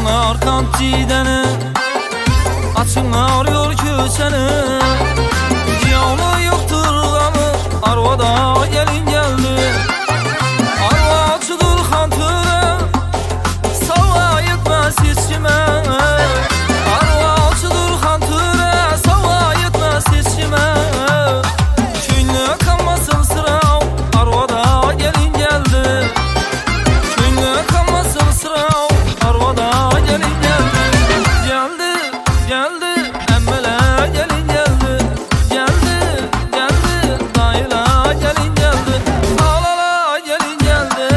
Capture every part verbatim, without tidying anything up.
Açınlar kantideni, açınlar yol köseni. Canı yoktur gamı, arvada gelin geldi. Arva açıdır kantıra, sava yetmez hiç kime. Arva açıdır kantıra, sava yetmez hiç kime. Köyüne kalmasın sırav, arvada gelin geldi. Köyüne kalmasın sırav, arvada gelin geldi. Geldi, geldi, emmele gelin geldi. Geldi, geldi, dayıla gelin geldi. Halala gelin geldi.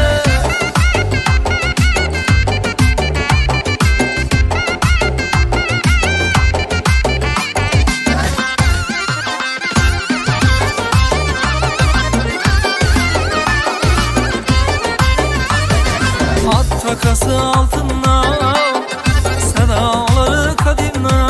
At takası altından, sedaları kadimden.